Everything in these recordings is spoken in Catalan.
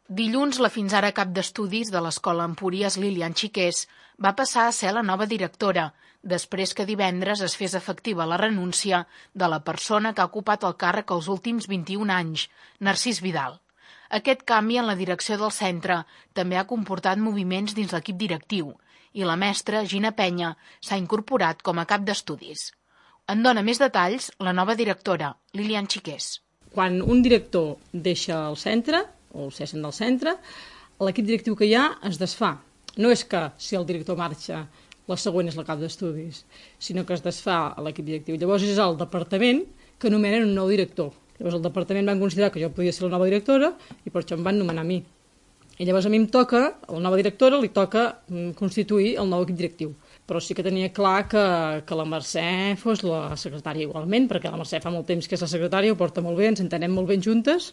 Dilluns, la fins ara cap d'estudis de l'Escola Empúries, Lilian Xiqués, va passar a ser la nova directora, després que divendres es fes efectiva la renúncia de la persona que ha ocupat el càrrec els últims 21 anys, Narcís Vidal. Aquest canvi en la direcció del centre també ha comportat moviments dins l'equip directiu i la mestra, Gina Penya, s'ha incorporat com a cap d'estudis. En dona més detalls la nova directora, Lilian Xiqués. Quan un director deixa el centre, o el cessen del centre, l'equip directiu que hi ha es desfà. No és que si el director marxa, la següent és la cap d'estudis, sinó que es desfà l'equip directiu. Llavors és el departament que nomenen un nou director. Llavors el departament van considerar que jo podia ser la nova directora i per això em van nomenar a mi. I llavors a mi em toca, a la nova directora, li toca constituir el nou equip directiu. Però sí que tenia clar que la Mercè fos la secretària igualment, perquè la Mercè fa molt temps que és la secretària, ho porta molt bé, ens entenem molt ben juntes,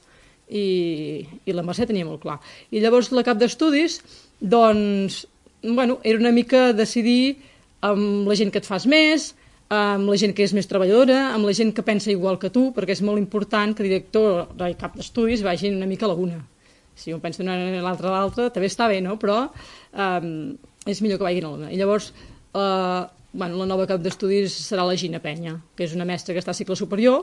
i la Mercè tenia molt clar. I llavors la cap d'estudis, doncs, era una mica decidir amb la gent que et fas més, amb la gent que és més treballadora, amb la gent que pensa igual que tu, perquè és molt important que director i cap d'estudis vagin una mica a la una. Si un pensa una a l'altra, també està bé, no? Però és millor que vagin a la una. I llavors, la nova cap d'estudis serà la Gina Penya, que és una mestra que està a cicle superior.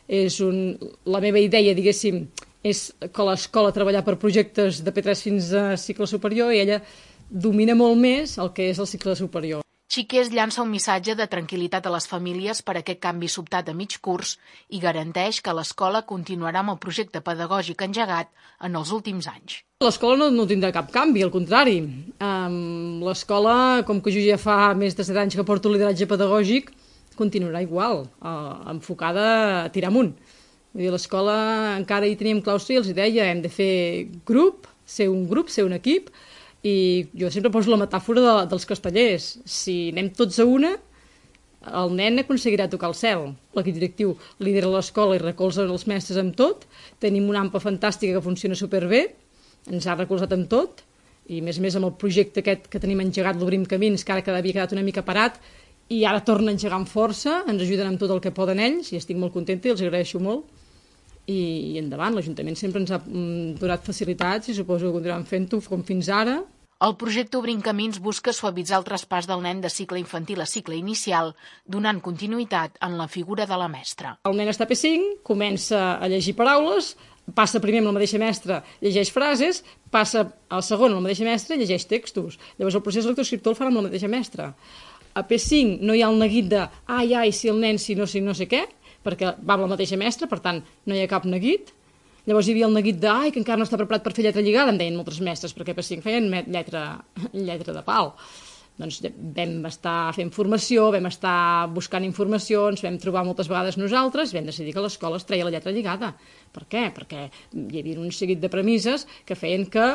La meva idea, diguéssim, és que l'escola treballar per projectes de P3 fins a cicle superior i ella domina molt més el que és el cicle superior. Xiqués llança un missatge de tranquil·litat a les famílies per aquest canvi sobtat a mig curs i garanteix que l'escola continuarà amb el projecte pedagògic engegat en els últims anys. L'escola no tindrà cap canvi, al contrari. L'escola, com que jo ja fa més de 7 anys que porto lideratge pedagògic, continuarà igual, enfocada a tirar amunt. L'escola encara hi teníem claustre i els deia hem de fer grup, ser un equip, i jo sempre poso la metàfora dels castellers. Si anem tots a una, el nen aconseguirà tocar el cel. L'equip directiu lidera l'escola i recolza els mestres amb tot. Tenim una AMPA fantàstica que funciona superbé, ens ha recolzat amb tot, i a més amb el projecte aquest que tenim engegat, l'Obrim Camins, que ara havia quedat una mica parat, i ara torna a engegar amb força, ens ajuden amb tot el que poden ells, i estic molt contenta i els agraeixo molt. I endavant, l'Ajuntament sempre ens ha donat facilitats i suposo que continuaran fent-ho com fins ara. El projecte Obrim Camins busca suavitzar el traspàs del nen de cicle infantil a cicle inicial, donant continuïtat en la figura de la mestra. El nen està a P5, comença a llegir paraules, passa primer amb la mateixa mestra, llegeix frases, passa al segon amb la mateixa mestra i llegeix textos. Llavors el procés lectoescriptor el farà amb la mateixa mestra. A P5 no hi ha el neguit de ai, si el nen, si no sé què, perquè va amb la mateixa mestra, per tant, no hi ha cap neguit. Llavors hi havia el neguit de que encara no està preparat per fer lletra lligada, em deien moltes mestres, perquè per 5 feien lletra de pal. Doncs vam estar fent formació, vam estar buscant informacions, vam trobar moltes vegades nosaltres, vam decidir que l'escola es treia la lletra lligada. Per què? Perquè hi havia un seguit de premisses que feien que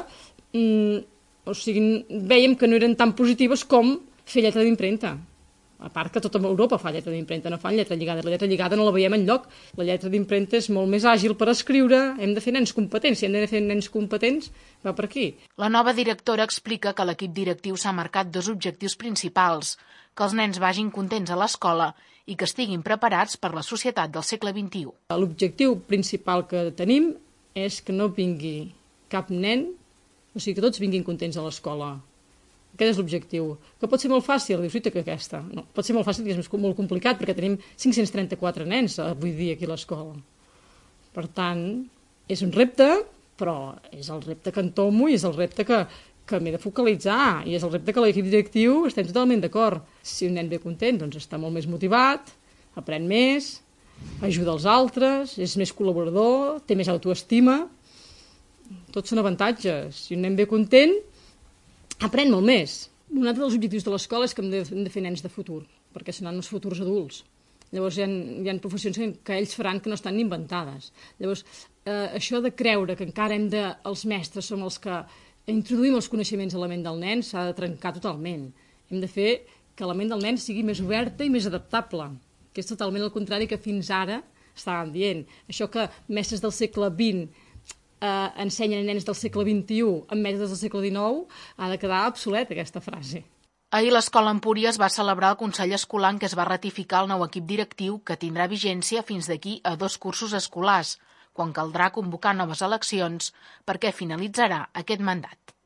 vèiem que no eren tan positives com fer lletra d'impremta. A part que tota Europa fa lletra d'impremta, no fan lletra lligada. La lletra lligada no la veiem enlloc. La lletra d'impremta és molt més àgil per escriure. Hem de fer nens competents. Si hem de fer nens competents, va per aquí. La nova directora explica que l'equip directiu s'ha marcat 2 objectius principals: que els nens vagin contents a l'escola i que estiguin preparats per la societat del segle XXI. L'objectiu principal que tenim és que no vingui cap nen, o sigui, que tots vinguin contents a l'escola. Aquest és l'objectiu. Que pot ser molt fàcil, dius, que aquesta. No, pot ser molt fàcil i és molt complicat, perquè tenim 534 nens avui dia aquí a l'escola. Per tant, és un repte, però és el repte que entomo i és el repte que m'he de focalitzar, i és el repte que l'equip directiu estem totalment d'acord. Si un nen ve content, doncs està molt més motivat, aprèn més, ajuda els altres, és més col·laborador, té més autoestima. Tots són avantatges. Si un nen ve content, aprèn molt més. Un altre dels objectius de l'escola és que hem de fer nens de futur, perquè seran els futurs adults. Llavors hi ha professions que ells faran que no estan ni inventades. Llavors, això de creure que encara els mestres som els que introduïm els coneixements a la ment del nen s'ha de trencar totalment. Hem de fer que la ment del nen sigui més oberta i més adaptable, que és totalment el contrari que fins ara estàvem dient. Això que mestres del segle XX ensenyen a nens del segle XXI amb mètodes del segle XIX, ha de quedar obsoleta aquesta frase. Ahir l'Escola Empúries va celebrar el Consell Escolar en què es va ratificar el nou equip directiu que tindrà vigència fins d'aquí a 2 cursos escolars, quan caldrà convocar noves eleccions perquè finalitzarà aquest mandat.